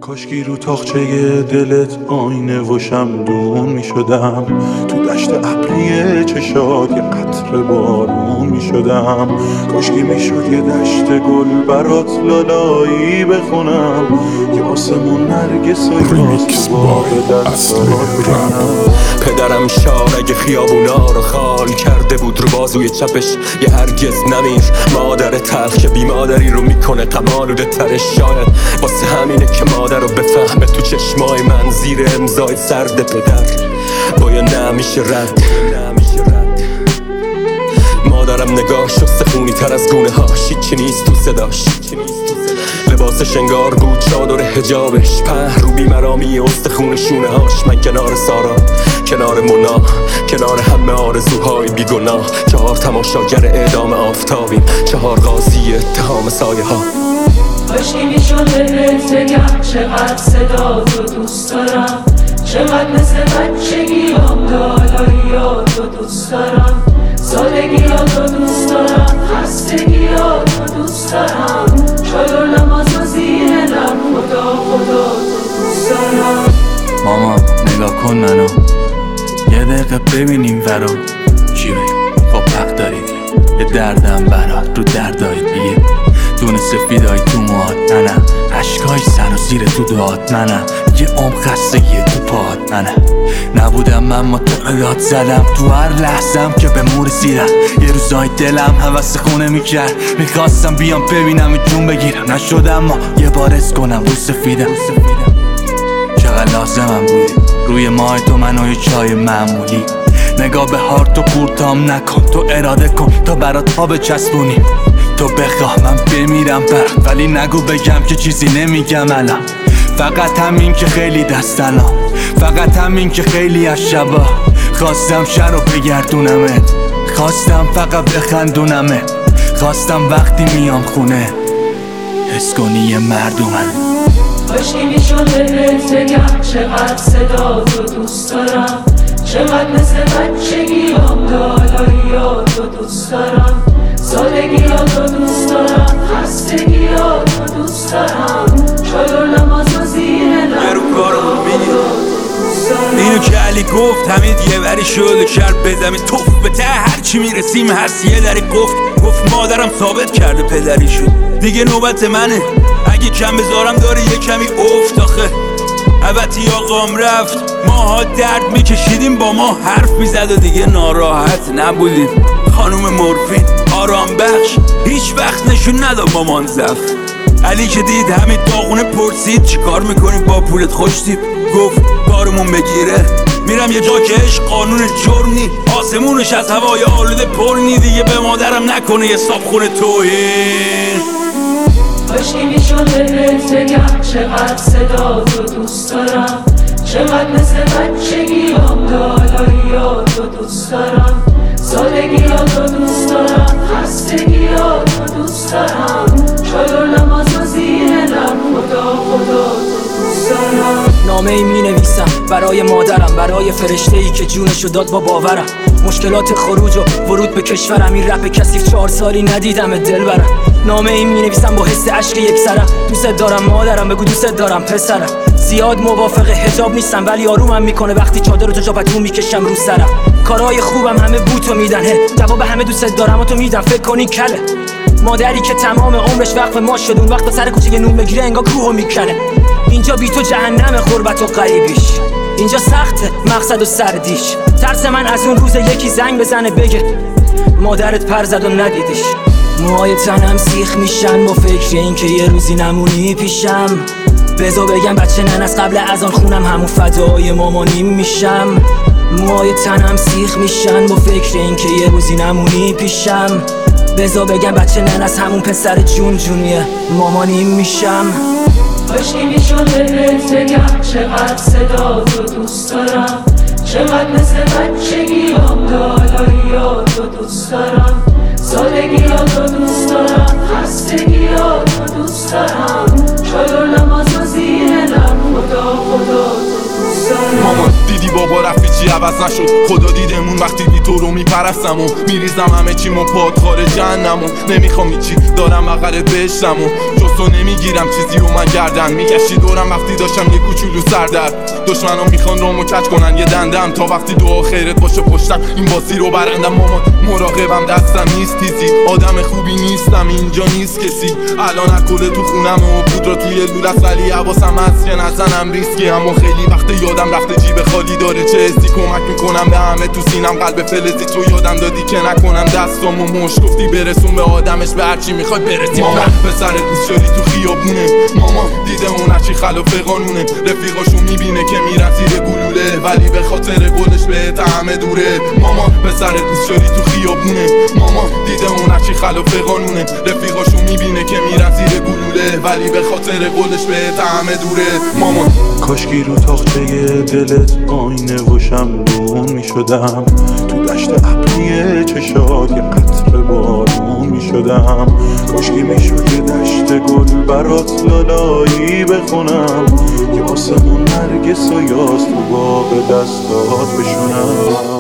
کاشکی رو تاقچه دلت آینه و شمدون می شدم، تو دشت ابری چشات یه قطره بارون می شدم. کاشکی می شد یه دشت گل برات لالایی بخونم، یه آسمون نرگس و یاس باغ دستار ببینم. پدرم شارگ خیابونا رو خال کرده بود رو بازوی چپش، یه هرگز نمیر مادر تلخ که بی مادری رو میکنه غم‌آلوده ترش. شاید واسه همینه که مادر رو بفهمه تو چشمای من زیر امضای سرد پدر با یا نمیشه رد. مادرم نگاه شسته خونی تر از گونه هاش، هیچی نیست تو صداش، لباسش انگار بود چادر حجابش، په رو بیمرامی استخون شونه هاش. من کنار سارا، کنار مونا، کنار همه آرزوهای بیگناه، 4 تماشاگر اعدام آفتابیم، 4 قاضی اتهام سایه ها. کاشکی میشد بهت بگم چقدر صدا تو دوست دارم، چقدر مثل بچگیام دالاییاتو دوست دارم، سادگیاتو دوست دارم، خستگیاتو دوست دارم، چادر نماز و زیر لب خدا خدا تو دوست دارم. ماما نگاه کن منو، یه دقیقه ببینیم ورا چی بگم. خب حق دارید، یه دردم برات رو دردای دیگه، دونه سفیدای تو موهات، نه عشقای سر و زیر تو دعات، نه یه عمق خستگی تو پاهات، نه نبودم من ما تو یاد زدم تو هر لحظم که به مور رسیدم. یه روزای دلم هوس خونه میکرد، میخواستم بیام ببینم جون بگیرم، نشدم ما یه بار از کنم رو سفیدم. چقدر لازمم بودی روی ماه تو منو یه چای معمولی، نگاه به هار تو پورتام نکن، تو اراده کن تا برات پا بچسبونی. تو بخواه من بمیرم برات، ولی نگو بگم که چیزی نمیگم الان. فقط همین که خیلی دستلام، فقط همین که خیلی از شبا خواستم شر رو بگردونمت، خواستم فقط بخندونمت، خواستم وقتی میام خونه حس کنی یه مردمم. کاشکی میشد بهت بگم چقدر صدا تو دوست دارم، چقدر مثل بچگیام دالاییاتو دوست دارم، سادگیاتو دوست دارم، خستگیاتو دوست دارم، چادر نماز و زیر لب خدا خدا دوست دارم. اینو که علی گفت همه دیگه وری شد کرد به زمین توف به ته هرچی میرسیم هست یه دری گفت مادرم ثابت کرده پدری شد، دیگه نوبت منه اگه کم بذارم داره یه کمی افت. آخه البته آقام رفت، ماها درد میکشیدیم با ما حرف میزد و دیگه ناراحت نبودیم. خانوم مورفین آرام بخش هیچ وقت نشون نداد مامان زف. علی که دید همین داغونه پرسید چی کار میکنیم با پولت خوشتیم، گفت کارمون بگیره میرم یه جا که عشق قانون جرم نی، آسمونش از هوای آلوده پر نی، دیگه به مادرم نکنه یه صابخونه توهین. کاشکی میشد بهت بگم چقدر صدا تو دوست دارم، چقدر مثل بچگیام دالاییاتو دوست دارم، سادگیاتو دوست دارم، خستگیاتو دوست دارم، چادر نماز و زیر لب خدا خدا تو دوست دارم. نامه ای می نویسم برای مادرم، برای فرشته ای که جونشو داد با باورم، مشکلات خروج و ورود به کشورم، این رپ کثیف 4 سالی ندیدم دل برم. نامه ای می نویسم با حس عشق یکسرم، دوست دارم مادرم بگو دوست دارم پسرم. زیاد موافق حجاب نیستم ولی آرومم میکنه وقتی چادر تو جا پتو میکشم رو سرم. کارهای خوبم همه بوتو میدن، جواب همه دوست دارم و تو میدم، فکر کنین کله. مادری که تمام عمرش وقف ما شد، اون وقت سر کوچه نون بگیره انگار کوهو میکنه. اینجا بی تو جهنم غربت و غریبیش، اینجا سخته مقصد و سردیش. ترس من از اون روز یکی زنگ بزنه بگه مادرت پر زد و ندیدیش. موهای تنم سیخ میشن با فکر این که یه روزی نمونی پیشم، بذار بگم بچه نن از قبل از آن خونم همون فدای مامانیم میشم. موهای تنم سیخ میشن با فکر این که یه روزی نمونی پیشم، بذار بگم بچه نن از همون پسر جون جونیه مامانیم میشم. کاشکی میشد بهت بگم چقدر صدا تو دوست دارم، چقدر مثل بچگیام دالاییاتو دوست دارم، سادگیاتو دوست دارم، خستگیاتو دوست دارم، چادر نماز و زیر لب خدا خدا تو دوست دارم. مامان دیدی بابا رفتی چی عوض نشد. خدا دیدمون وقتی بی تو رو میپرستم و میریزم همه چیمو پاد خارج جهنم و نمیخوام هیچی دارم بغلت بهشتم و جز تو نمیگیرم چیزی و من گردن میگشتی دورم وقتی داشتم یه کوچولو سردر. دشمنان میخوان رامو کج کنن یه دندم تا وقتی دعا خیرت باشه پشتم این بازی رو برندم. مامان مراقبم دستم نیست تیزی، آدم خوبی نیستم اینجا نیست کسی. الان الکل تو خونم و پودر توی لوله است ولی حواسم هست که نزنم ریسکی. اما خیلی وقت یادم رفته جیب خالی داره چه حسی کمک میکنم به همه تو سینم قلب فلزی تو یادم دادی که نکنم دستامو مشت گفتی برسون به آدمش به هرچی میخوای برسی. ماما پسرت نیست شدی تو خیابونه، ماما دیده اون هرچی خلاف قانونه. رفیقاشو میبینه که میرن زیر گلوله ولی به خاطر گلش بهت همه دوره. ماما پسرت نیست شدی تو خیابونه، ماما دیده اون هرچی خلاف قانونه. رفیقاشو میبینه که میرن زیر گلوله ولی به خاطر گلش بهت همه دوره. ماما کاشکی رو تاخته دلت آینه و شمدون میشدم، تو دشت ابری چشات یه قطره بارون میشدم. کاشکی میشد یه دشت گل برات لالایی بخونم که آسمون نرگس و یاس تو باغ دستات بشونم.